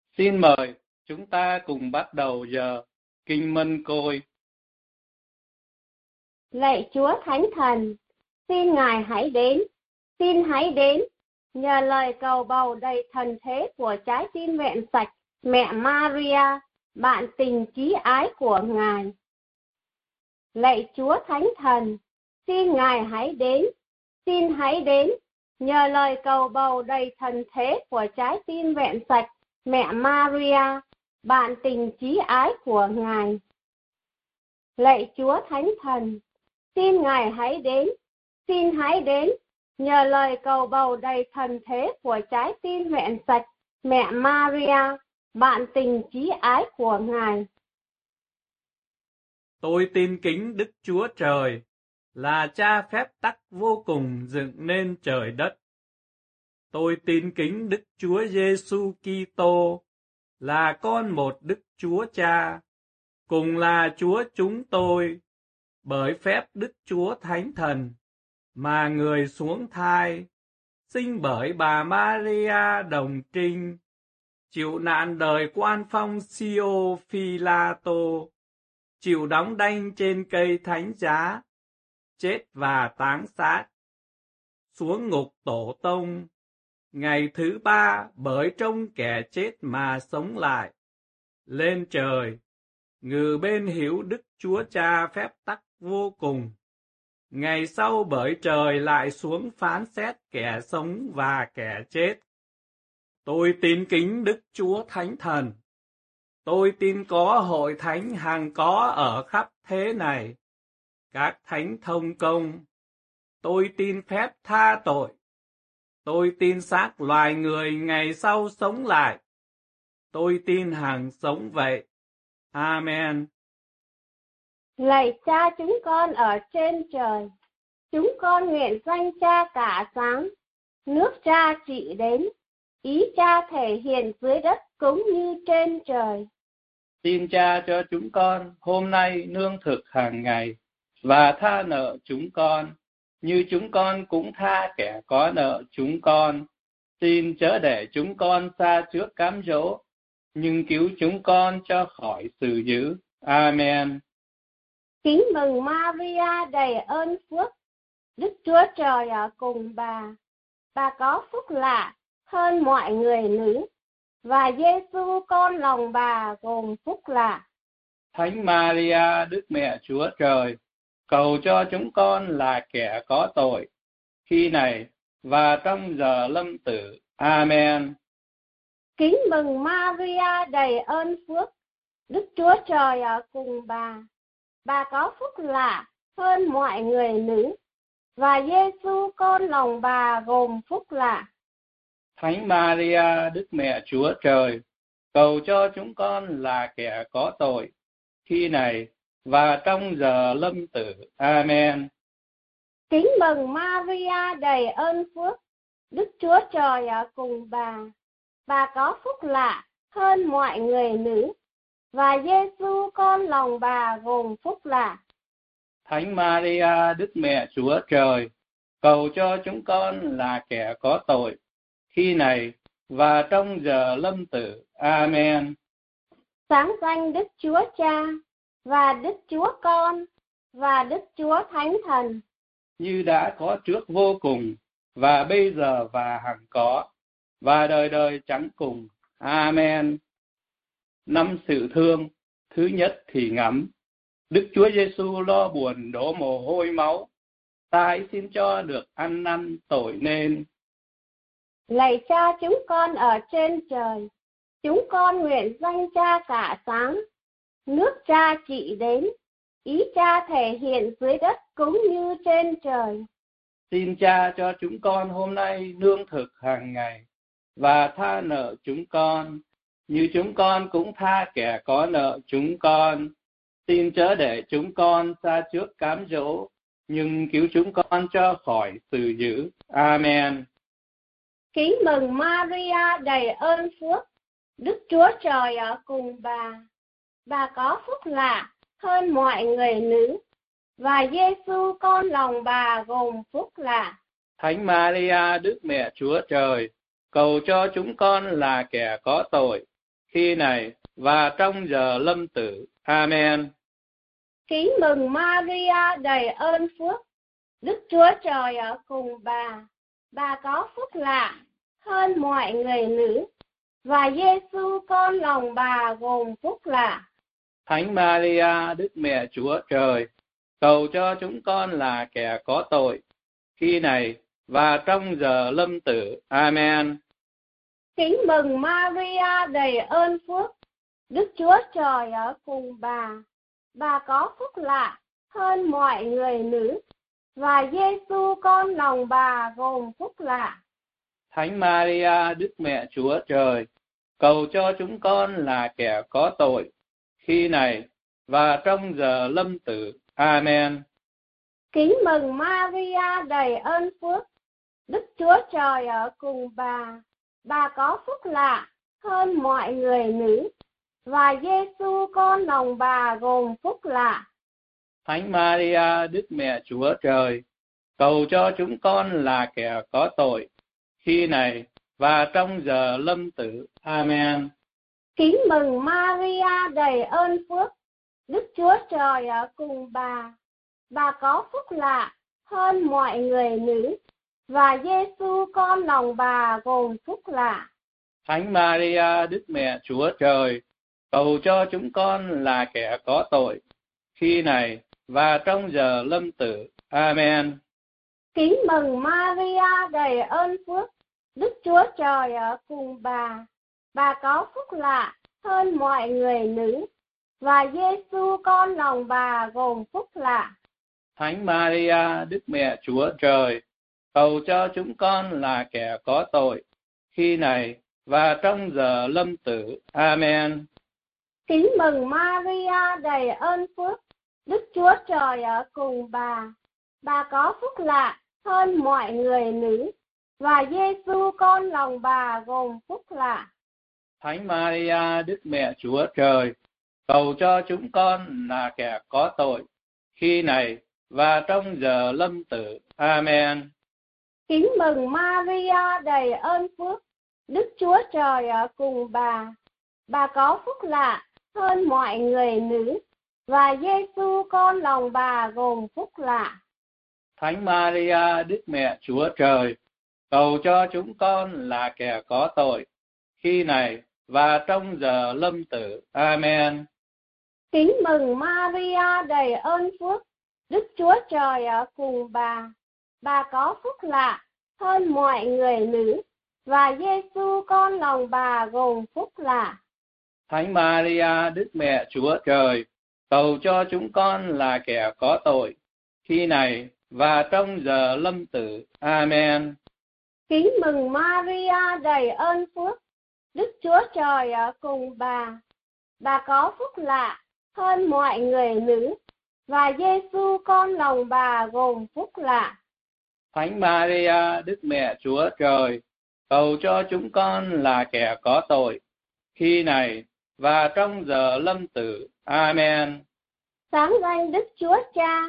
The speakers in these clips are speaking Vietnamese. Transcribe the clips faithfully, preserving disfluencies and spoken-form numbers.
Xin mời chúng ta cùng bắt đầu giờ Kinh Mân Côi. Lạy Chúa Thánh Thần, xin Ngài hãy đến, xin hãy đến, nhờ lời cầu bầu đầy thần thế của trái tim vẹn sạch, mẹ Maria, bạn tình chí ái của Ngài. Lạy Chúa Thánh Thần, xin Ngài hãy đến, xin hãy đến, nhờ lời cầu bầu đầy thần thế của trái tim vẹn sạch, mẹ Maria, bạn tình chí ái của Ngài. Lạy Chúa Thánh Thần, xin Ngài hãy đến, xin hãy đến, nhờ lời cầu bầu đầy thần thế của trái tim vẹn sạch, mẹ Maria, bạn tình chí ái của Ngài. Tôi tin kính Đức Chúa Trời, là Cha phép tắc vô cùng dựng nên trời đất. Tôi tin kính Đức Chúa Giêsu Kitô, là con một Đức Chúa Cha, cùng là Chúa chúng tôi, bởi phép Đức Chúa Thánh Thần, mà người xuống thai, sinh bởi bà Maria đồng trinh, chịu nạn đời quan phong Sio Phi-la-tô, chịu đóng đanh trên cây thánh giá, chết và táng xác, xuống ngục tổ tông, ngày thứ ba bởi trong kẻ chết mà sống lại, lên trời, ngự bên hữu Đức Chúa Cha phép tắc vô cùng. Ngày sau bởi trời lại xuống phán xét kẻ sống và kẻ chết. Tôi tin kính Đức Chúa Thánh Thần. Tôi tin có hội thánh hằng có ở khắp thế này, các thánh thông công. Tôi tin phép tha tội. Tôi tin xác loài người ngày sau sống lại. Tôi tin hằng sống vậy. Amen. Lạy Cha chúng con ở trên trời, chúng con nguyện danh Cha cả sáng, nước Cha trị đến, ý Cha thể hiện dưới đất cũng như trên trời. Xin Cha cho chúng con hôm nay nương thực hàng ngày, và tha nợ chúng con, như chúng con cũng tha kẻ có nợ chúng con. Xin chớ để chúng con xa trước cám dỗ, nhưng cứu chúng con cho khỏi sự dữ. Amen. Kính mừng Maria đầy ơn phước, Đức Chúa Trời ở cùng bà. Bà có phúc lạ hơn mọi người nữ, và Giêsu con lòng bà gồm phúc lạ. Thánh Maria, Đức Mẹ Chúa Trời, cầu cho chúng con là kẻ có tội, khi này và trong giờ lâm tử. Amen. Kính mừng Maria đầy ơn phước, Đức Chúa Trời ở cùng bà. Bà có phúc lạ hơn mọi người nữ, và Giêsu con lòng bà gồm phúc lạ. Thánh Maria, Đức Mẹ Chúa Trời, cầu cho chúng con là kẻ có tội, khi này và trong giờ lâm tử. Amen. Kính mừng Maria đầy ơn phước, Đức Chúa Trời ở cùng bà. Bà có phúc lạ hơn mọi người nữ, và Giêsu con lòng bà gồm phúc lạ. Thánh Maria, Đức Mẹ Chúa Trời, cầu cho chúng con là kẻ có tội, khi này và trong giờ lâm tử. Amen. Sáng danh Đức Chúa Cha, và Đức Chúa Con, và Đức Chúa Thánh Thần, như đã có trước vô cùng, và bây giờ và hằng có, và đời đời chẳng cùng. Amen. Năm sự thương, thứ nhất thì ngắm. Đức Chúa Giêsu lo buồn đổ mồ hôi máu, ta hãy xin cho được ăn năn tội nên. Lạy Cha chúng con ở trên trời, chúng con nguyện danh Cha cả sáng, nước Cha trị đến, ý Cha thể hiện dưới đất cũng như trên trời. Xin Cha cho chúng con hôm nay nương thực hàng ngày, và tha nợ chúng con, như chúng con cũng tha kẻ có nợ chúng con. Xin chớ để chúng con xa trước cám dỗ, nhưng cứu chúng con cho khỏi sự dữ. Amen. Kính mừng Maria đầy ơn phước, Đức Chúa Trời ở cùng bà. Bà có phúc lạ hơn mọi người nữ, và Giêsu con lòng bà gồm phúc lạ. Thánh Maria, Đức Mẹ Chúa Trời, cầu cho chúng con là kẻ có tội, khi này và trong giờ lâm tử. Amen. Kính mừng Maria đầy ơn phước, Đức Chúa Trời ở cùng bà. Bà có phúc lạ hơn mọi người nữ, và Giêsu con lòng bà gồm phúc lạ. Thánh Maria, Đức Mẹ Chúa Trời, cầu cho chúng con là kẻ có tội, khi này và trong giờ lâm tử. Amen. Kính mừng Maria đầy ơn phước, Đức Chúa Trời ở cùng bà. Bà có phúc lạ hơn mọi người nữ, và Giêsu con lòng bà gồm phúc lạ. Thánh Maria, Đức Mẹ Chúa Trời, cầu cho chúng con là kẻ có tội, khi này và trong giờ lâm tử. Amen. Kính mừng Maria đầy ơn phước, Đức Chúa Trời ở cùng bà. Bà có phúc lạ hơn mọi người nữ, và Giêsu con lòng bà gồm phúc lạ. Thánh Maria, Đức Mẹ Chúa Trời, cầu cho chúng con là kẻ có tội, khi này và trong giờ lâm tử. Amen. Kính mừng Maria đầy ơn phước, Đức Chúa Trời ở cùng bà. Bà có phúc lạ hơn mọi người nữ, và Giêsu con lòng bà gồm phúc lạ. Thánh Maria, Đức Mẹ Chúa Trời, cầu cho chúng con là kẻ có tội, khi này và trong giờ lâm tử. Amen. Kính mừng Maria đầy ơn phước, Đức Chúa Trời ở cùng bà. Bà có phúc lạ hơn mọi người nữ, và Giêsu con lòng bà gồm phúc lạ. Thánh Maria, Đức Mẹ Chúa Trời, cầu cho chúng con là kẻ có tội, khi này và trong giờ lâm tử. Amen. Kính mừng Maria đầy ơn phước, Đức Chúa Trời ở cùng bà. Bà có phúc lạ hơn mọi người nữ, và Giêsu con lòng bà gồm phúc lạ. Thánh Maria, Đức Mẹ Chúa Trời, cầu cho chúng con là kẻ có tội, khi này và trong giờ lâm tử. Amen. Kính mừng Maria đầy ơn phước, Đức Chúa Trời ở cùng bà. Bà có phúc lạ hơn mọi người nữ, và Giêsu con lòng bà gồm phúc lạ. Thánh Maria, Đức Mẹ Chúa Trời, cầu cho chúng con là kẻ có tội, khi này và trong giờ lâm tử. Amen. Kính mừng Maria đầy ơn phước, Đức Chúa Trời ở cùng bà. Bà có phúc lạ hơn mọi người nữ, và Giêsu con lòng bà gồm phúc lạ. Thánh Maria, Đức Mẹ Chúa Trời, cầu cho chúng con là kẻ có tội, khi này và trong giờ lâm tử. Amen. Kính mừng Maria đầy ơn phước, Đức Chúa Trời ở cùng bà. Bà có phúc lạ hơn mọi người nữ, và Giêsu con lòng bà gồm phúc lạ. Thánh Maria, Đức Mẹ Chúa Trời, cầu cho chúng con là kẻ có tội, khi này và trong giờ lâm tử. Amen. Sáng danh Đức Chúa Cha,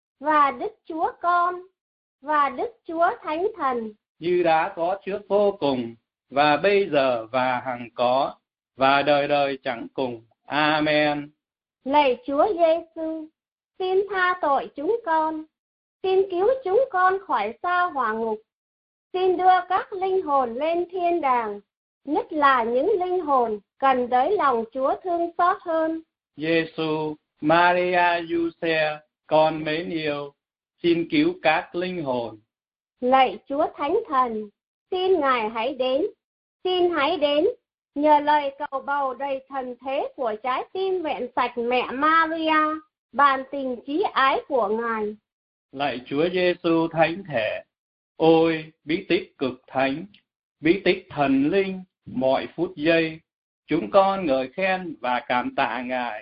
và Đức Chúa Con, và Đức Chúa Thánh Thần, như đã có trước vô cùng, và bây giờ và hằng có, và đời đời chẳng cùng. Amen. Lạy Chúa Giêsu, xin tha tội chúng con, xin cứu chúng con khỏi sao hỏa ngục, xin đưa các linh hồn lên thiên đàng, nhất là những linh hồn cần tới lòng Chúa thương xót hơn. Giêsu, Maria, Giuse, con mến yêu, xin cứu các linh hồn. Lạy Chúa Thánh Thần, xin Ngài hãy đến, xin hãy đến, nhờ lời cầu bầu đầy thần thế của trái tim vẹn sạch mẹ Maria, ban tình chí ái của Ngài. Lạy Chúa Giêsu Thánh Thể, ôi bí tích cực thánh, bí tích thần linh, mọi phút giây, chúng con ngợi khen và cảm tạ Ngài.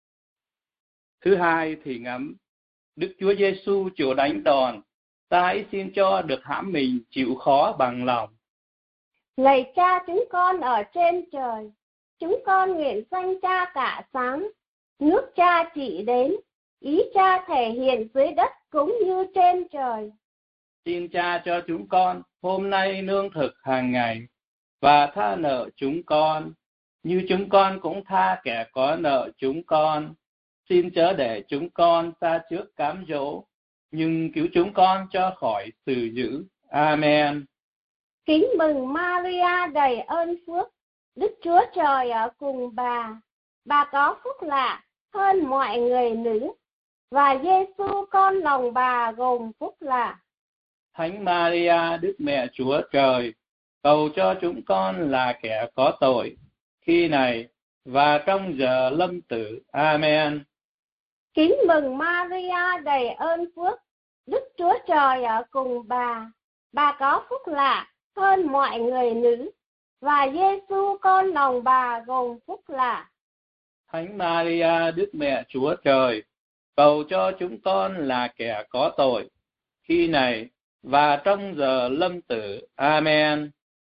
Thứ hai thì ngẫm, Đức Chúa Giêsu chịu đánh đòn, ta hãy xin cho được hãm mình chịu khó bằng lòng. Lạy Cha chúng con ở trên trời, chúng con nguyện danh Cha cả sáng, nước Cha trị đến, ý Cha thể hiện dưới đất cũng như trên trời. Xin Cha cho chúng con hôm nay nương thực hàng ngày, và tha nợ chúng con, như chúng con cũng tha kẻ có nợ chúng con. Xin chớ để chúng con xa trước cám dỗ, nhưng cứu chúng con cho khỏi sự dữ. Amen. Kính mừng Maria đầy ơn phước, Đức Chúa Trời ở cùng bà. Bà có phúc lạ hơn mọi người nữ, và Giêsu con lòng bà gồm phúc lạ. Thánh Maria, Đức Mẹ Chúa Trời, cầu cho chúng con là kẻ có tội, khi này và trong giờ lâm tử. Amen. Kính mừng Maria đầy ơn phước, Đức Chúa Trời ở cùng bà. Bà có phúc lạ hơn mọi người nữ, và Giêsu con lòng bà gồm phúc lạ. Thánh Maria, Đức Mẹ Chúa Trời, cầu cho chúng con là kẻ có tội, khi này và trong giờ lâm tử. Amen.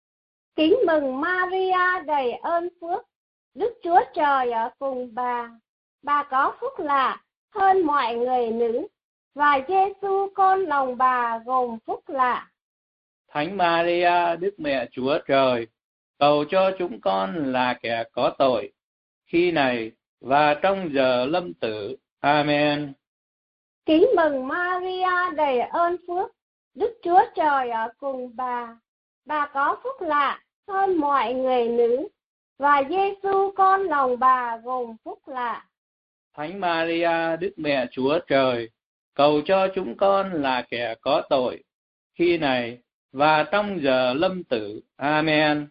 Kính mừng Maria đầy ơn phước, Đức Chúa Trời ở cùng bà. Bà có phúc lạ hơn mọi người nữ, và Giêsu con lòng bà gồm phúc lạ. Thánh Maria, Đức Mẹ Chúa Trời, cầu cho chúng con là kẻ có tội, khi này và trong giờ lâm tử. Amen. Kính mừng Maria đầy ơn phước, Đức Chúa Trời ở cùng bà. Bà có phúc lạ hơn mọi người nữ, và Giêsu con lòng bà gồm phúc lạ. Thánh Maria, Đức Mẹ Chúa Trời, cầu cho chúng con là kẻ có tội, khi này và trong giờ lâm tử. Amen.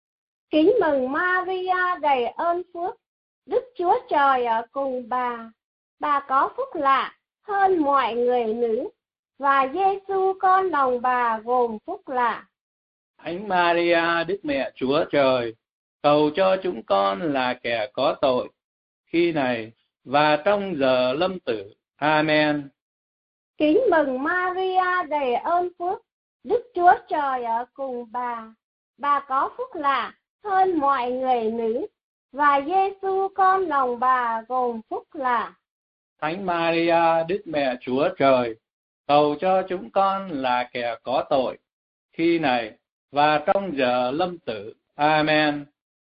Kính mừng Maria đầy ơn phước, Đức Chúa Trời ở cùng bà. Bà có phúc lạ hơn mọi người nữ, và Giêsu con lòng bà gồm phúc lạ. Thánh Maria, Đức Mẹ Chúa Trời, cầu cho chúng con là kẻ có tội, khi này và trong giờ lâm tử. Amen. Kính mừng Maria đầy ơn phước, Đức Chúa Trời ở cùng bà. Bà có phúc lạ hơn mọi người nữ, và Giêsu con lòng bà gồm phúc lạ. Thánh Maria, Đức Mẹ Chúa Trời, cầu cho chúng con là kẻ có tội, khi này và trong giờ lâm tử. Amen.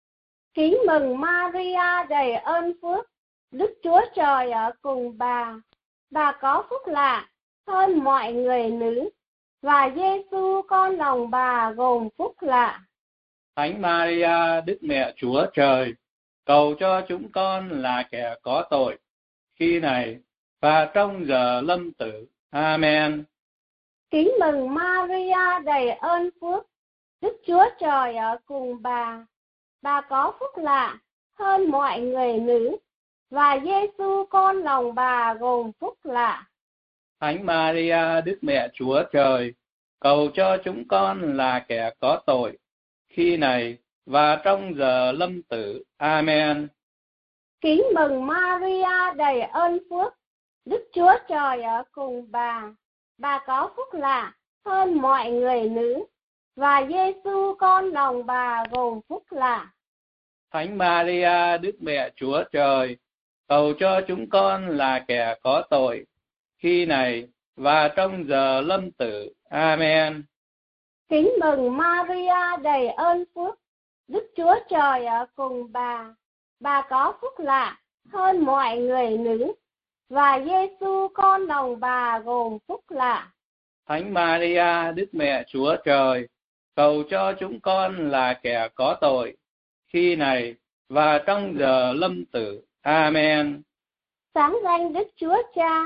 Kính mừng Maria đầy ơn phước, Đức Chúa Trời ở cùng bà. Bà có phúc lạ hơn mọi người nữ, và Giêsu con lòng bà gồm phúc lạ. Thánh Maria, Đức Mẹ Chúa Trời, cầu cho chúng con là kẻ có tội, khi này và trong giờ lâm tử. Amen. Kính mừng Maria đầy ơn phước, Đức Chúa Trời ở cùng bà. Bà có phúc lạ hơn mọi người nữ, và Giêsu con lòng bà gồm phúc lạ. Thánh Maria, Đức Mẹ Chúa Trời, cầu cho chúng con là kẻ có tội, khi này và trong giờ lâm tử. Amen. Kính mừng Maria đầy ơn phước, Đức Chúa Trời ở cùng bà. Bà có phúc lạ hơn mọi người nữ, và Giêsu con lòng bà gồm phúc lạ. Thánh Maria, Đức Mẹ Chúa Trời, cầu cho chúng con là kẻ có tội, khi này và trong giờ lâm tử. Amen. Kính mừng Maria đầy ơn phước, Đức Chúa Trời ở cùng bà. Bà có phúc lạ hơn mọi người nữ, và Giêsu con lòng bà gồm phúc lạ. Thánh Maria, Đức Mẹ Chúa Trời, cầu cho chúng con là kẻ có tội, khi này và trong giờ lâm tử. Amen. Sáng danh Đức Chúa Cha,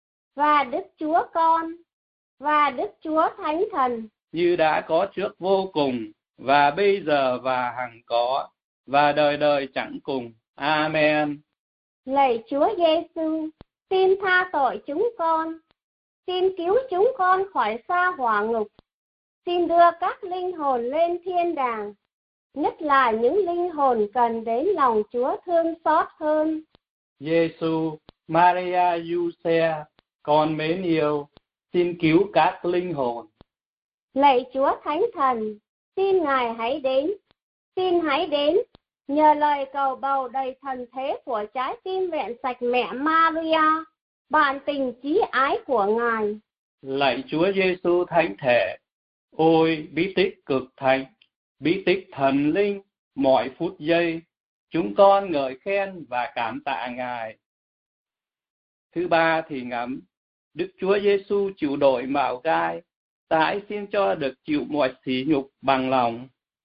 và Đức Chúa Con, và Đức Chúa Thánh Thần, như đã có trước vô cùng, và bây giờ và hằng có, và đời đời chẳng cùng. Amen. Lạy Chúa Giêsu, xin tha tội chúng con, xin cứu chúng con khỏi sa hỏa ngục, xin đưa các linh hồn lên thiên đàng, nhất là những linh hồn cần đến lòng Chúa thương xót hơn. Giêsu, Maria, Giuse, con mến yêu, xin cứu các linh hồn. Lạy Chúa Thánh Thần, xin Ngài hãy đến, xin hãy đến, nhờ lời cầu bầu đầy thần thế của trái tim vẹn sạch mẹ Maria, bạn tình chí ái của Ngài. Lạy Chúa Giêsu Thánh Thể, ôi bí tích cực thánh, bí tích thần linh, mọi phút giây, Chúng con ngợi khen và cảm tạ Ngài. Thứ ba thì ngẫm Đức Chúa Giêsu chịu đội mạo gai, tái xin cho được chịu mọi sỉ nhục bằng lòng.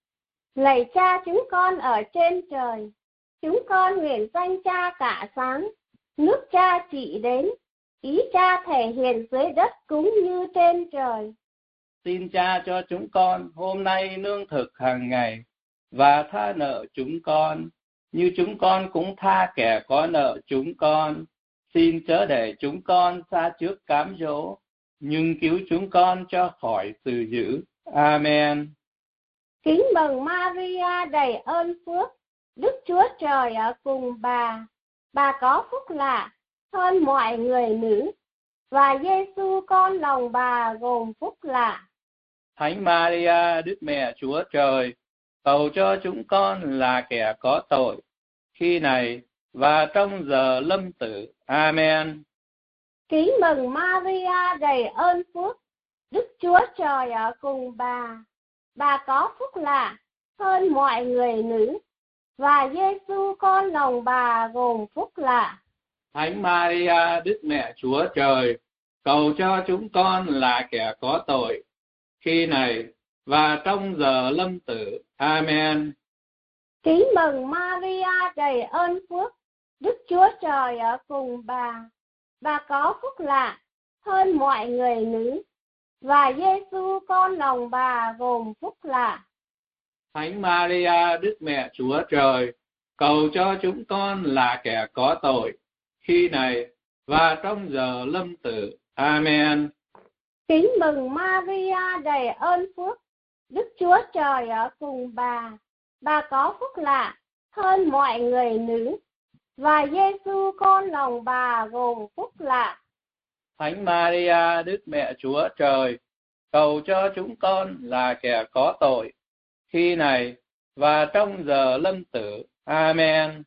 Lạy Cha chúng con ở trên trời, chúng con nguyện danh Cha cả sáng, nước Cha trị đến, ý Cha thể hiện dưới đất cũng như trên trời. Xin Cha cho chúng con hôm nay lương thực hàng ngày, và tha nợ chúng con, như chúng con cũng tha kẻ có nợ chúng con. Xin chớ để chúng con xa trước cám dỗ, nhưng cứu chúng con cho khỏi sự dữ. Amen. Kính mừng Maria đầy ơn phước, Đức Chúa Trời ở cùng bà. Bà có phúc lạ hơn mọi người nữ, và Giêsu con lòng bà gồm phúc lạ. Thánh Maria, Đức Mẹ Chúa Trời, cầu cho chúng con là kẻ có tội, khi này và trong giờ lâm tử. Amen. Kính mừng Maria đầy ơn phước, Đức Chúa Trời ở cùng bà. Bà có phúc lạ hơn mọi người nữ, và Giêsu con lòng bà gồm phúc lạ. Thánh Maria, Đức Mẹ Chúa Trời, cầu cho chúng con là kẻ có tội, khi này và trong giờ lâm tử. Amen. Kính mừng Maria đầy ơn phước, Đức Chúa Trời ở cùng bà. Bà có phúc lạ hơn mọi người nữ, và Giêsu con lòng bà gồm phúc lạ. Thánh Maria, Đức Mẹ Chúa Trời, cầu cho chúng con là kẻ có tội, khi này và trong giờ lâm tử. Amen. Kính mừng Maria đầy ơn phước, Đức Chúa Trời ở cùng bà. Bà có phúc lạ hơn mọi người nữ, và Giêsu con lòng bà gồm phúc lạ. Thánh Maria, Đức Mẹ Chúa Trời, cầu cho chúng con là kẻ có tội, khi này và trong giờ lâm tử. Amen.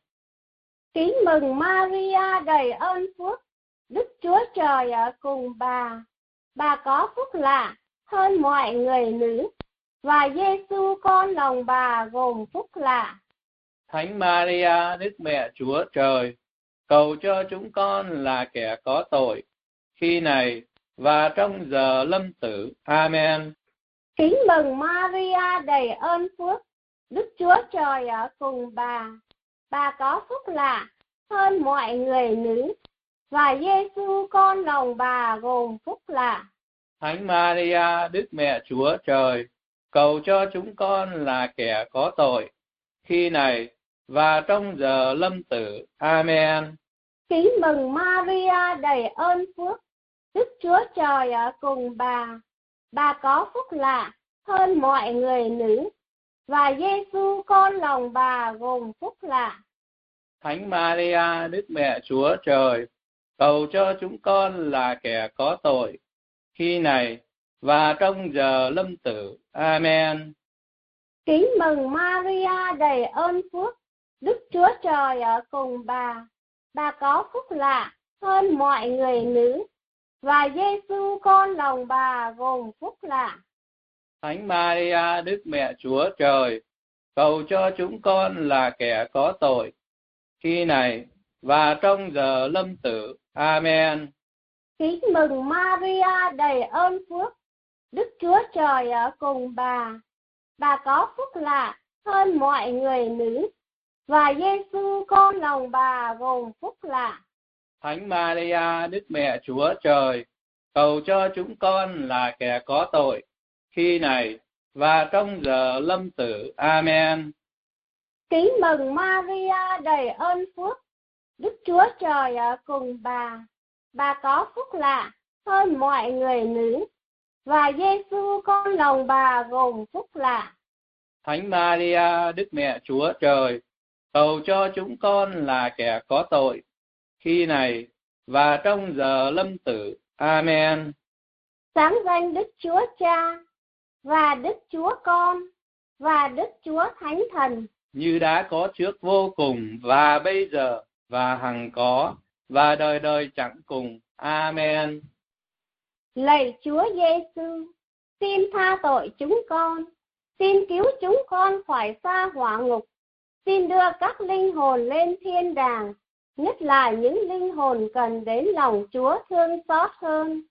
Kính mừng Maria đầy ơn phước, Đức Chúa Trời ở cùng bà. Bà có phúc lạ hơn mọi người nữ, và Giêsu con lòng bà gồm phúc lạ. Thánh Maria, Đức Mẹ Chúa Trời, cầu cho chúng con là kẻ có tội, khi này và trong giờ lâm tử. Amen. Kính mừng Maria đầy ơn phước, Đức Chúa Trời ở cùng bà. Bà có phúc lạ hơn mọi người nữ, và Giêsu con lòng bà gồm phúc lạ. Thánh Maria, Đức Mẹ Chúa Trời, cầu cho chúng con là kẻ có tội, khi này và trong giờ lâm tử. Amen. Kính mừng Maria đầy ơn phước, Đức Chúa Trời ở cùng bà. Bà có phúc lạ hơn mọi người nữ, và Giêsu con lòng bà gồm phúc lạ. Thánh Maria, Đức Mẹ Chúa Trời, cầu cho chúng con là kẻ có tội, khi này và trong giờ lâm tử. Amen. Kính mừng Maria đầy ơn phước, Đức Chúa Trời ở cùng bà. Bà có phúc lạ hơn mọi người nữ, và Giêsu con lòng bà gồm phúc lạ. Thánh Maria, Đức Mẹ Chúa Trời, cầu cho chúng con là kẻ có tội, khi này và trong giờ lâm tử. Amen. Kính mừng Maria đầy ơn phước, Đức Chúa Trời ở cùng bà. Bà có phúc lạ hơn mọi người nữ, và Giêsu con lòng bà gồm phúc lạ. Thánh Maria, Đức Mẹ Chúa Trời, cầu cho chúng con là kẻ có tội, khi này và trong giờ lâm tử. Amen. Kính mừng Maria đầy ơn phước, Đức Chúa Trời ở cùng bà. Bà có phúc lạ hơn mọi người nữ, và Giêsu con lòng bà gồm phúc lạ. Thánh Maria, Đức Mẹ Chúa Trời, cầu cho chúng con là kẻ có tội, khi này và trong giờ lâm tử. Amen. Sáng danh Đức Chúa Cha, và Đức Chúa Con, và Đức Chúa Thánh Thần, như đã có trước vô cùng, và bây giờ, và hằng có, và đời đời chẳng cùng. Amen. Lạy Chúa Giêsu, xin tha tội chúng con, xin cứu chúng con khỏi xa hỏa ngục, xin đưa các linh hồn lên thiên đàng, nhất là những linh hồn cần đến lòng Chúa thương xót hơn.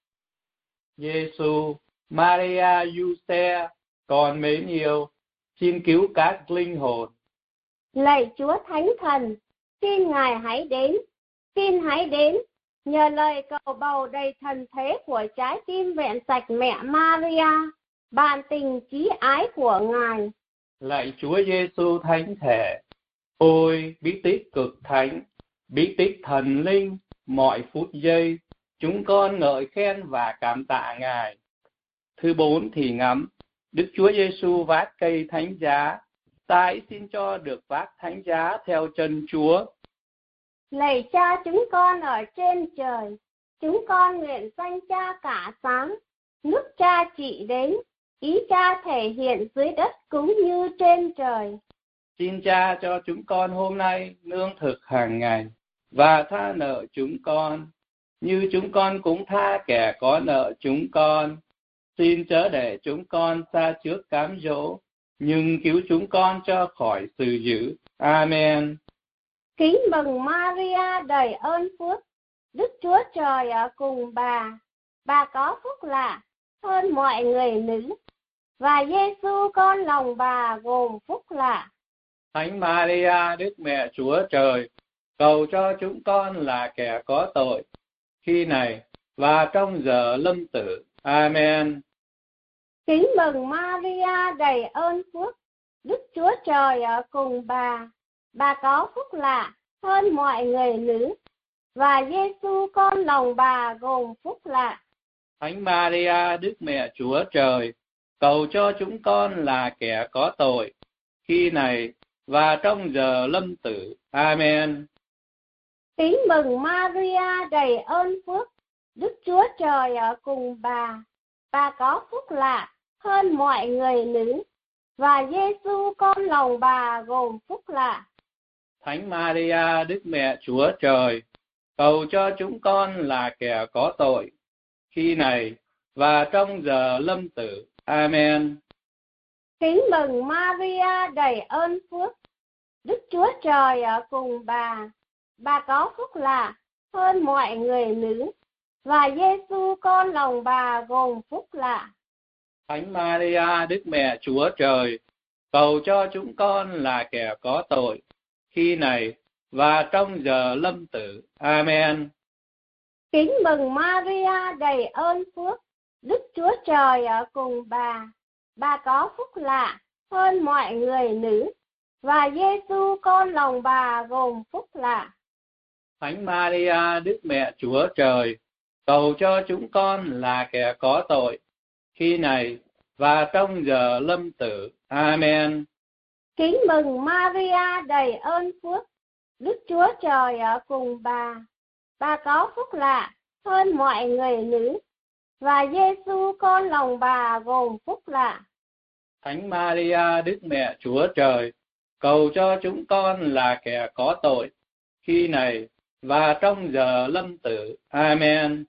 Giêsu, Maria, Giuse, con mến yêu, xin cứu các linh hồn. Lạy Chúa Thánh Thần, xin Ngài hãy đến, xin hãy đến, nhờ lời cầu bầu đầy thần thế của trái tim vẹn sạch mẹ Maria, ban tình chí ái của Ngài. Lạy Chúa Giêsu Thánh Thể, ôi bí tích cực thánh, bí tích thần linh, mọi phút giây, chúng con ngợi khen và cảm tạ Ngài. Thứ bốn thì ngắm, Đức Chúa Giêsu vác cây thánh giá, tại xin cho được vác thánh giá theo chân Chúa. Lạy Cha chúng con ở trên trời, chúng con nguyện danh Cha cả sáng, nước Cha trị đến, ý Cha thể hiện dưới đất cũng như trên trời. Xin Cha cho chúng con hôm nay lương thực hàng ngày, và tha nợ chúng con, như chúng con cũng tha kẻ có nợ chúng con. Xin chớ để chúng con xa trước cám dỗ, nhưng cứu chúng con cho khỏi sự dữ. Amen. Kính mừng Maria đầy ơn phước, Đức Chúa Trời ở cùng bà. Bà có phúc lạ hơn mọi người nữ, và Giêsu con lòng bà gồm phúc lạ. Thánh Maria, Đức Mẹ Chúa Trời, cầu cho chúng con là kẻ có tội, khi này và trong giờ lâm tử. Amen. Kính mừng Maria đầy ơn phước, Đức Chúa Trời ở cùng bà. Bà có phúc lạ hơn mọi người nữ, và Giêsu con lòng bà gồm phúc lạ. Thánh Maria, Đức Mẹ Chúa Trời, cầu cho chúng con là kẻ có tội, khi này và trong giờ lâm tử. Amen. Kính mừng Maria đầy ơn phước, Đức Chúa Trời ở cùng bà. Bà có phúc lạ hơn mọi người nữ, và Giêsu con lòng bà gồm phúc lạ. Thánh Maria, Đức Mẹ Chúa Trời, cầu cho chúng con là kẻ có tội, khi này và trong giờ lâm tử. Amen. Kính mừng Maria đầy ơn phước, Đức Chúa Trời ở cùng bà. Bà có phúc lạ hơn mọi người nữ, và Giêsu con lòng bà gồm phúc lạ. Thánh Maria, Đức Mẹ Chúa Trời, cầu cho chúng con là kẻ có tội, khi này và trong giờ lâm tử. Amen. Kính mừng Maria đầy ơn phước, Đức Chúa Trời ở cùng bà. Bà có phúc lạ hơn mọi người nữ, và Giêsu con lòng bà gồm phúc lạ. Thánh Maria, Đức Mẹ Chúa Trời, cầu cho chúng con là kẻ có tội, khi này và trong giờ lâm tử. Amen. Kính mừng Maria đầy ơn phước, Đức Chúa Trời ở cùng bà. Bà có phúc lạ hơn mọi người nữ, và Giêsu con lòng bà gồm phúc lạ. Thánh Maria, Đức Mẹ Chúa Trời, cầu cho chúng con là kẻ có tội, khi này và trong giờ lâm tử. Amen.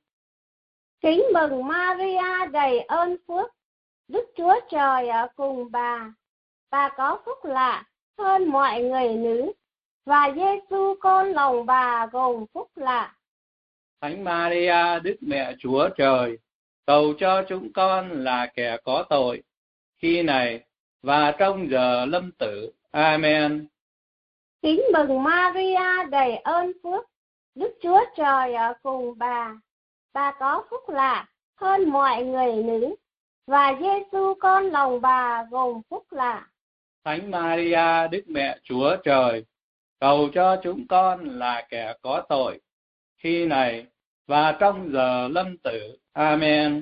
Kính mừng Maria đầy ơn phước, Đức Chúa Trời ở cùng bà. Bà có phúc lạ hơn mọi người nữ, và Giêsu con lòng bà gồm phúc lạ. Thánh Maria, Đức Mẹ Chúa Trời, cầu cho chúng con là kẻ có tội, khi này và trong giờ lâm tử. Amen. Kính mừng Maria đầy ơn phước, Đức Chúa Trời ở cùng bà. Bà có phúc lạ hơn mọi người nữ, và Giêsu con lòng bà gồm phúc lạ. Thánh Maria, Đức Mẹ Chúa Trời, cầu cho chúng con là kẻ có tội, khi này và trong giờ lâm tử. Amen.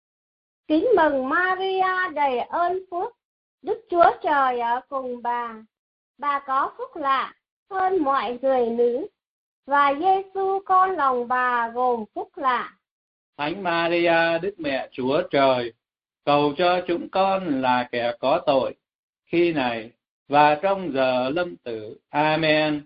Kính mừng Maria đầy ơn phước, Đức Chúa Trời ở cùng bà. Bà có phúc lạ hơn mọi người nữ, và Giêsu con lòng bà gồm phúc lạ. Thánh Maria, Đức Mẹ Chúa Trời, cầu cho chúng con là kẻ có tội, khi này và trong giờ lâm tử. Amen.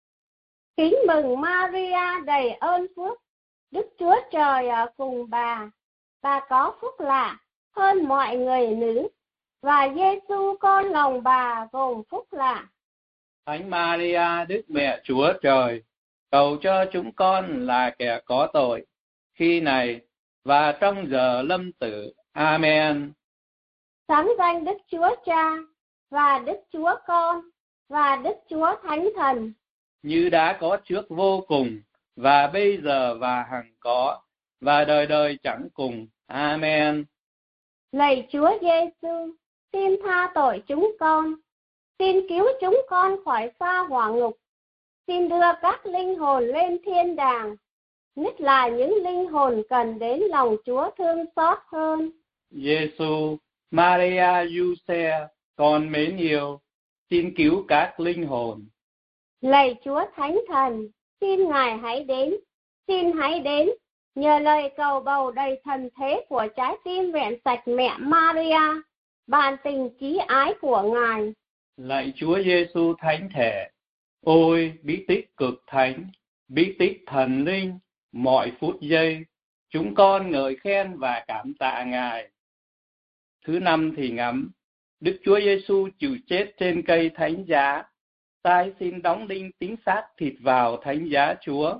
Kính mừng Maria đầy ơn phước, Đức Chúa Trời ở cùng bà. Bà có phúc lạ hơn mọi người nữ, và Giêsu con lòng bà gồm phúc lạ. Thánh Maria, Đức Mẹ Chúa Trời, cầu cho chúng con là kẻ có tội, khi này và trong giờ lâm tử. Amen. Sáng danh Đức Chúa Cha, và Đức Chúa Con, và Đức Chúa Thánh Thần, như đã có trước vô cùng, và bây giờ và hằng có, và đời đời chẳng cùng. Amen. Lạy Chúa Giêsu, xin tha tội chúng con, xin cứu chúng con khỏi sa hỏa ngục, xin đưa các linh hồn lên thiên đàng, nhất là những linh hồn cần đến lòng Chúa thương xót hơn. Giêsu, Maria, Giuse, con mến yêu, xin cứu các linh hồn. Lạy Chúa Thánh Thần, xin Ngài hãy đến, xin hãy đến, nhờ lời cầu bầu đầy thần thế của trái tim vẹn sạch mẹ Maria, ban tình chí ái của Ngài. Lạy Chúa Giêsu Thánh Thể, ôi bí tích cực thánh, bí tích thần linh, mọi phút giây chúng con ngợi khen và cảm tạ Ngài. Thứ năm thì ngắm, Đức Chúa Giêsu chịu chết trên cây thánh giá, tai xin đóng đinh tín xác thịt vào thánh giá Chúa.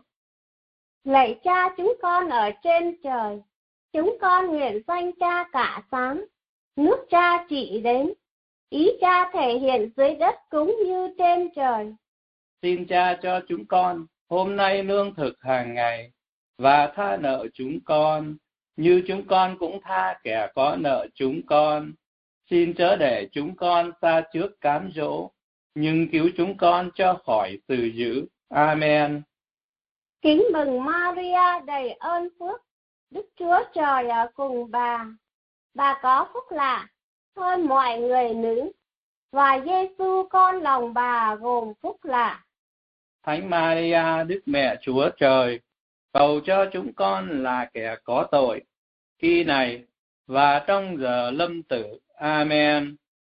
Lạy Cha chúng con ở trên trời, chúng con nguyện danh Cha cả sáng, nước Cha trị đến, ý Cha thể hiện dưới đất cũng như trên trời. Xin Cha cho chúng con hôm nay lương thực hàng ngày, và tha nợ chúng con, như chúng con cũng tha kẻ có nợ chúng con. Xin chớ để chúng con xa trước cám dỗ, nhưng cứu chúng con cho khỏi sự dữ. Amen. Kính mừng Maria đầy ơn phước, Đức Chúa Trời ở cùng bà. Bà có phúc lạ hơn mọi người nữ, và Giêsu con lòng bà gồm phúc lạ. Thánh Maria, Đức Mẹ Chúa Trời, cầu cho chúng con là kẻ có tội, khi này và trong giờ lâm tử. Amen.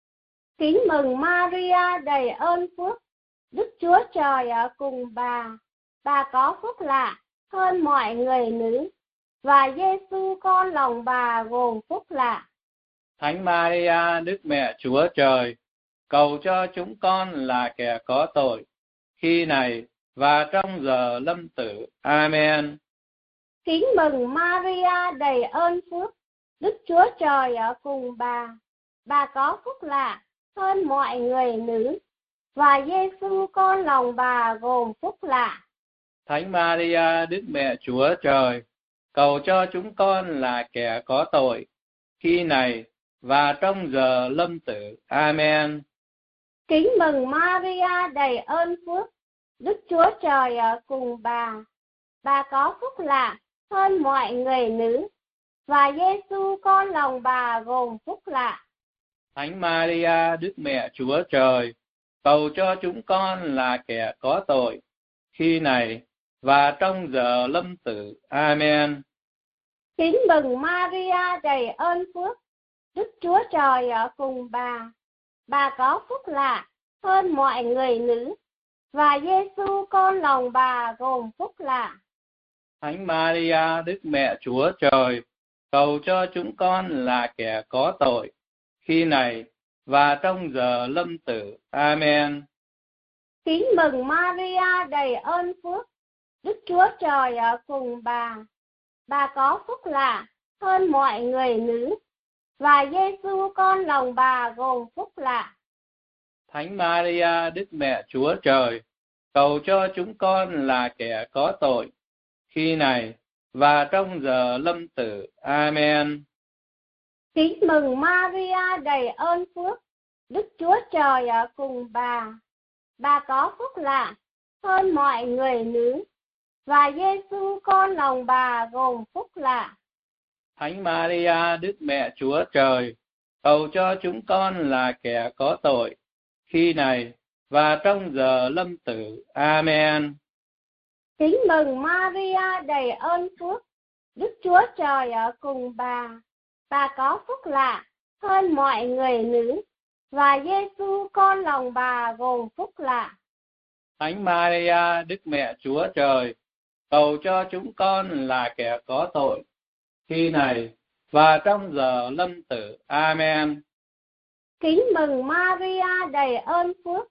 Kính mừng Maria đầy ơn phước, Đức Chúa Trời ở cùng bà. Bà có phúc lạ hơn mọi người nữ, và Giêsu con lòng bà gồm phúc lạ. Thánh Maria, Đức Mẹ Chúa Trời, cầu cho chúng con là kẻ có tội, khi này và trong giờ lâm tử. Amen. Kính mừng Maria đầy ơn phước, Đức Chúa Trời ở cùng bà. Bà có phúc lạ hơn mọi người nữ, và Giêsu con lòng bà gồm phúc lạ. Thánh Maria, Đức Mẹ Chúa Trời, cầu cho chúng con là kẻ có tội, khi này và trong giờ lâm tử. Amen. Kính mừng Maria đầy ơn phước, Đức Chúa Trời ở cùng bà. Bà có phúc lạ hơn mọi người nữ, và Giêsu con lòng bà gồm phúc lạ. Thánh Maria, Đức Mẹ Chúa Trời, cầu cho chúng con là kẻ có tội, khi này và trong giờ lâm tử. Amen. Kính mừng Maria đầy ơn phước, Đức Chúa Trời ở cùng bà. Bà có phúc lạ hơn mọi người nữ, và Giêsu con lòng bà gồm phúc lạ. Thánh Maria, Đức Mẹ Chúa Trời, cầu cho chúng con là kẻ có tội, khi này và trong giờ lâm tử. Amen. Kính mừng Maria đầy ơn phước, Đức Chúa Trời ở cùng bà. Bà có phúc lạ hơn mọi người nữ, và Giêsu con lòng bà gồm phúc lạ. Thánh Maria, Đức Mẹ Chúa Trời, cầu cho chúng con là kẻ có tội, khi này và trong giờ lâm tử. Amen. Kính mừng Maria đầy ơn phước, Đức Chúa Trời ở cùng bà. Bà có phúc lạ hơn mọi người nữ, và Giêsu con lòng bà gồm phúc lạ. Thánh Maria, Đức Mẹ Chúa Trời, cầu cho chúng con là kẻ có tội, khi này và trong giờ lâm tử. Amen. Kính mừng Maria đầy ơn phước, Đức Chúa Trời ở cùng bà. Bà có phúc lạ hơn mọi người nữ, và Giêsu con lòng bà gồm phúc lạ. Thánh Maria, Đức Mẹ Chúa Trời, cầu cho chúng con là kẻ có tội, khi này và trong giờ lâm tử. Amen. Kính mừng Maria đầy ơn phước,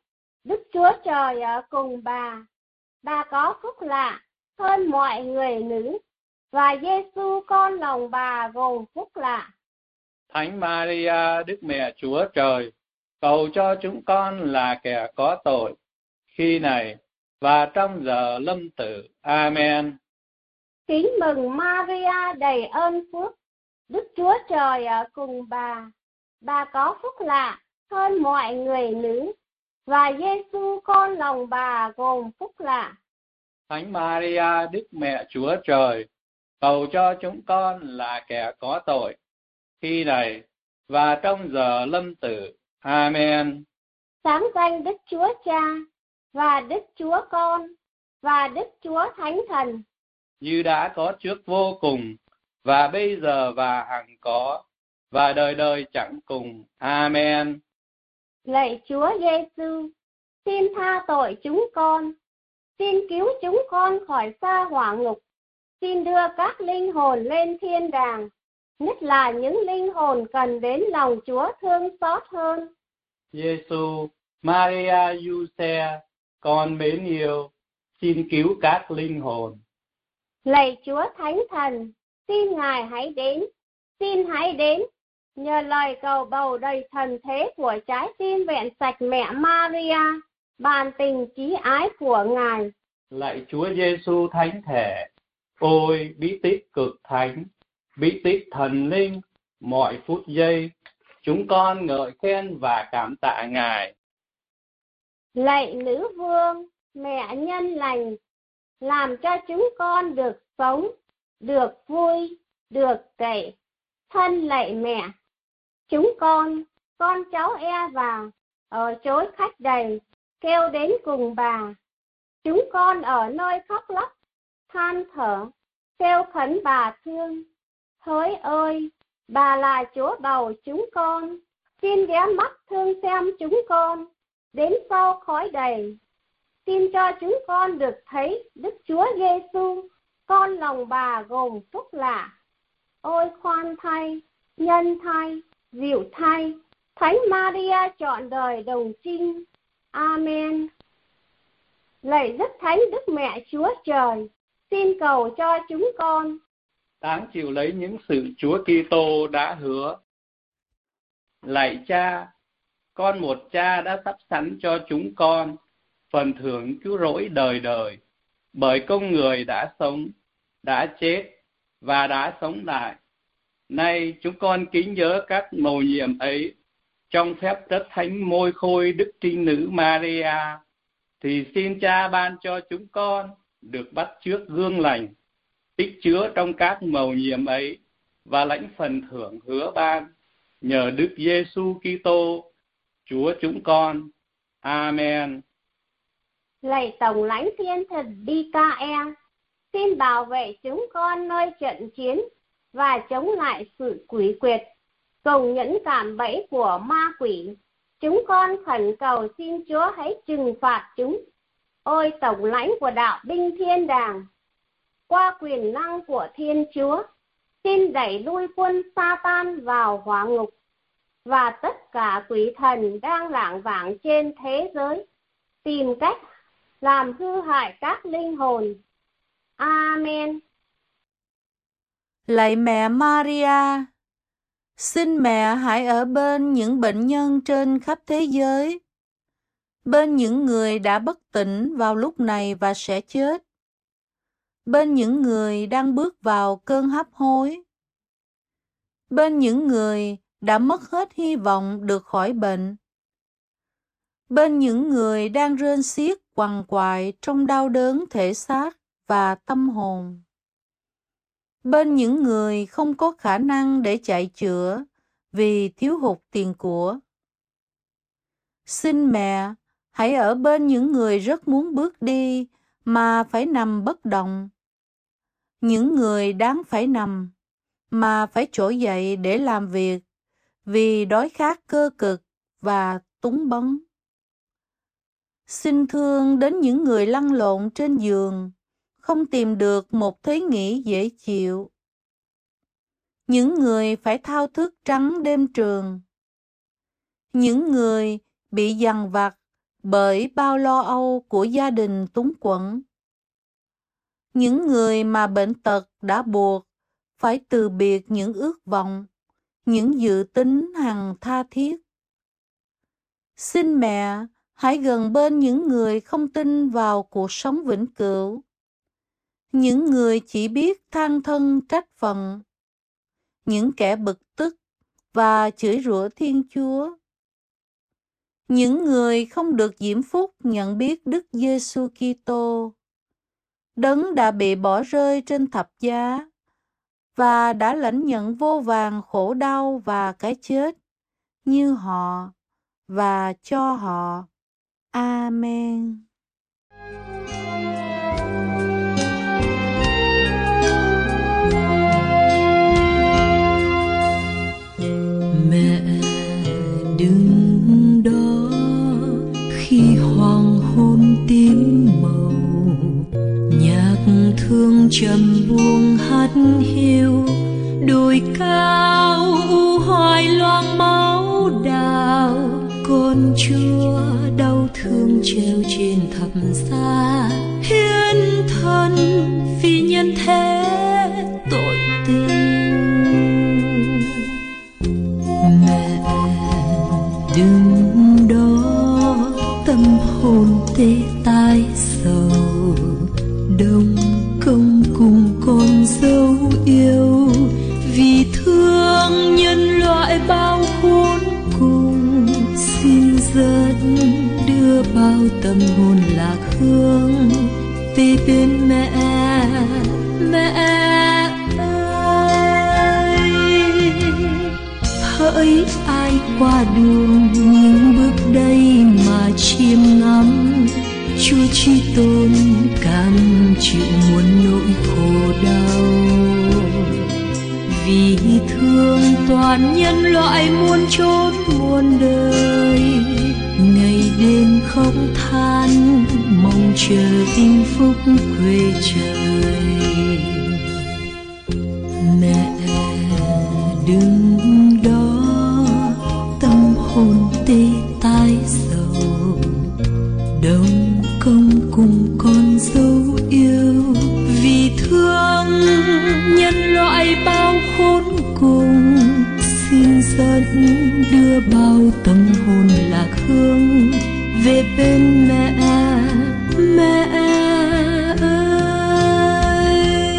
Đức Chúa Trời ở cùng bà. Bà có phúc lạ hơn mọi người nữ, và Giêsu con lòng bà gồm phúc lạ. Thánh Maria, Đức Mẹ Chúa Trời, cầu cho chúng con là kẻ có tội, khi này và trong giờ lâm tử. Amen. Kính mừng Maria đầy ơn phước, Đức Chúa Trời ở cùng bà. Bà có phúc lạ hơn mọi người nữ, và Giêsu con lòng bà gồm phúc lạ. Thánh Maria, Đức Mẹ Chúa Trời, cầu cho chúng con là kẻ có tội, khi này và trong giờ lâm tử. Amen. Sáng danh Đức Chúa Cha, và Đức Chúa Con, và Đức Chúa Thánh Thần, như đã có trước vô cùng, và bây giờ và hằng có, và đời đời chẳng cùng. Amen. Lạy Chúa Giêsu, xin tha tội chúng con, xin cứu chúng con khỏi sa hỏa ngục, xin đưa các linh hồn lên thiên đàng, nhất là những linh hồn cần đến lòng Chúa thương xót hơn. Giêsu, Maria, Giuse, con mến yêu, xin cứu các linh hồn. Lạy Chúa Thánh Thần, xin Ngài hãy đến, xin hãy đến, nhờ lời cầu bầu đầy thần thế của trái tim vẹn sạch mẹ Maria, ban tình chí ái của Ngài. Lạy Chúa Giêsu Thánh Thể, ôi bí tích cực thánh, bí tích thần linh, mọi phút giây chúng con ngợi khen và cảm tạ Ngài. Lạy Nữ Vương, mẹ nhân lành, làm cho chúng con được sống, được vui, được kể. Thân lạy mẹ, chúng con, con cháu Eva, ở chối khách đầy, kêu đến cùng bà. Chúng con ở nơi khóc lóc, than thở, kêu khấn bà thương. Hỡi ơi, bà là Chúa bầu chúng con, xin ghé mắt thương xem chúng con, đến sau khói đầy. Xin cho chúng con được thấy Đức Chúa Giêsu, con lòng bà gồm phúc lạ. Ôi khoan thay, nhân thay, dịu thay, Thánh Maria trọn đời đồng trinh. Amen. Lạy Đức Thánh Đức Mẹ Chúa Trời, xin cầu cho chúng con đáng chịu lấy những sự Chúa Kitô đã hứa. Lạy Cha, con một Cha đã sắp sẵn cho chúng con phần thưởng cứu rỗi đời đời, bởi công người đã sống, đã chết và đã sống lại. Nay chúng con kính nhớ các mầu nhiệm ấy trong phép rất thánh môi khôi Đức Trinh Nữ Maria, thì xin Cha ban cho chúng con được bắt chước gương lành, tích chứa trong các mầu nhiệm ấy và lãnh phần thưởng hứa ban, nhờ Đức Giêsu Kitô, Chúa chúng con. Amen. Lạy Tổng lãnh Thiên Thần Michael, xin bảo vệ chúng con nơi trận chiến và chống lại sự quỷ quyệt, cùng những cạm bẫy của ma quỷ. Chúng con khẩn cầu xin Chúa hãy trừng phạt chúng. Ôi Tổng lãnh của đạo binh thiên đàng, qua quyền năng của Thiên Chúa, xin đẩy lui quân Sa-tan vào hỏa ngục, và tất cả quỷ thần đang lảng vảng trên thế giới, tìm cách làm hư hại các linh hồn. Amen. Lạy mẹ Maria, xin mẹ hãy ở bên những bệnh nhân trên khắp thế giới, bên những người đã bất tỉnh vào lúc này và sẽ chết, bên những người đang bước vào cơn hấp hối, bên những người đã mất hết hy vọng được khỏi bệnh, bên những người đang rên xiết quằn quại trong đau đớn thể xác và tâm hồn, bên những người không có khả năng để chạy chữa vì thiếu hụt tiền của. Xin mẹ hãy ở bên những người rất muốn bước đi mà phải nằm bất động, những người đáng phải nằm mà phải trỗi dậy để làm việc vì đói khát cơ cực và túng bấn. Xin thương đến những người lăn lộn trên giường, không tìm được một thế nghỉ dễ chịu. Những người phải thao thức trắng đêm trường. Những người bị dằn vặt bởi bao lo âu của gia đình túng quẫn. Những người mà bệnh tật đã buộc phải từ biệt những ước vọng, những dự tính hằng tha thiết. Xin mẹ hãy gần bên những người không tin vào cuộc sống vĩnh cửu, những người chỉ biết than thân trách phận, những kẻ bực tức và chửi rủa Thiên Chúa, những người không được diễm phúc nhận biết Đức Giêsu Kitô, Đấng đã bị bỏ rơi trên thập giá và đã lãnh nhận vô vàn khổ đau và cái chết như họ và cho họ. Amen. Mẹ đứng đó khi hoàng hôn tím màu, nhạc thương trầm buông hát hiu, đồi cao u hoài loang máu đào. Con Chúa đau thương treo trên thập giá, hiến thân vì nhân thế tội tình. Mẹ đứng đó tâm hồn tê tái sầu, đông công cùng con dấu yêu, vì thương nhân loại bao khốn cùng. Xin dẫn đưa bao tâm hồn lạc hương về bên mẹ, mẹ ơi. Hỡi ai qua đường những bước đây mà chiêm ngắm, Chúa Chí Tôn cam chịu muôn nỗi khổ đau, vì thương toàn nhân loại muôn chốn muôn đời. Ngày đêm khóc than mong chờ hạnh phúc quê trời. Mẹ đứng đó tâm hồn tê tái sầu, đông công cùng con dấu yêu, vì thương nhân loại bao khốn cùng. Xin dẫn đưa bao tâm hồn lạc hương về bên mẹ, mẹ ơi.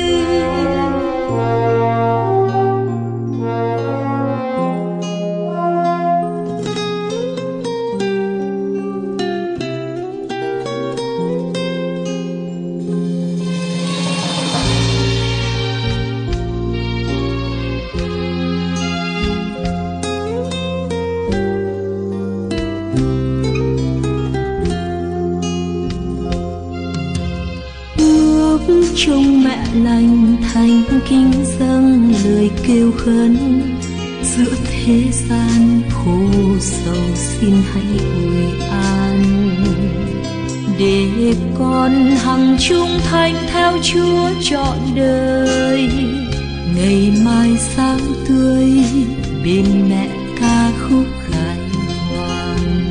Trông mẹ lành thành kính dâng lời kêu khấn, giữa thế gian khổ sầu xin hãy hồi an, để con hằng trung thành theo Chúa trọn đời. Ngày mai sáng tươi bên mẹ ca khúc khai hoàng.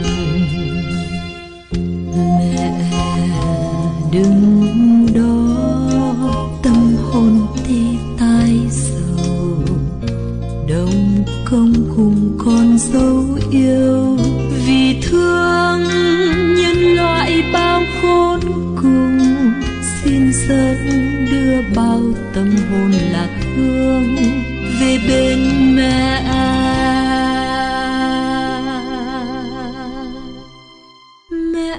Mẹ đừng đó tâm hồn tê tái sầu, đông công cùng con dấu yêu, vì thương nhân loại bao khốn cùng. Xin dẫn đưa bao tâm hồn lạc hương về bên mẹ, mẹ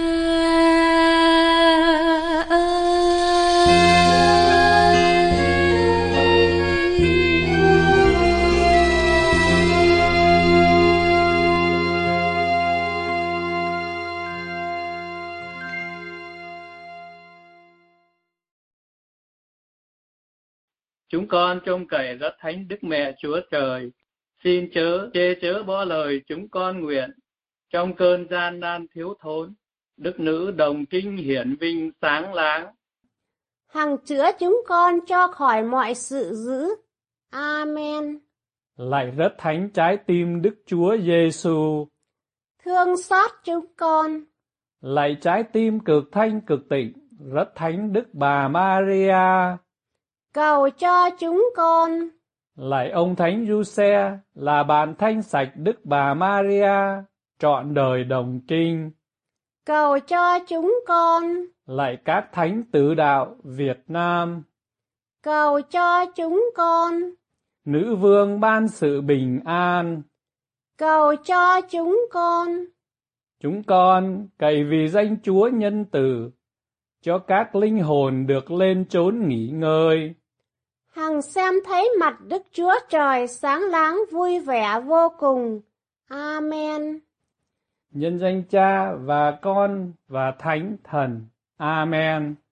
Chúng con trông cậy rất thánh Đức Mẹ Chúa Trời, xin chớ chê chớ bỏ lời chúng con nguyện. Trong cơn gian nan thiếu thốn, Đức Nữ Đồng Trinh hiển vinh sáng láng. Hằng chữa chúng con cho khỏi mọi sự dữ. Amen. Lạy rất thánh trái tim Đức Chúa Giêsu, Thương xót chúng con. Lạy trái tim cực thanh cực tịnh, rất thánh Đức Bà Maria. Cầu cho chúng con. Lạy ông Thánh Giuse, là bạn thanh sạch Đức Bà Maria, trọn đời đồng trinh. Cầu cho chúng con. Lạy các thánh tử đạo Việt Nam. Cầu cho chúng con. Nữ vương ban sự bình an. Cầu cho chúng con. Chúng con cậy vì danh Chúa nhân từ, cho các linh hồn được lên chốn nghỉ ngơi. Hằng xem thấy mặt Đức Chúa Trời sáng láng vui vẻ vô cùng. Amen. Nhân danh Cha và Con và Thánh Thần. Amen.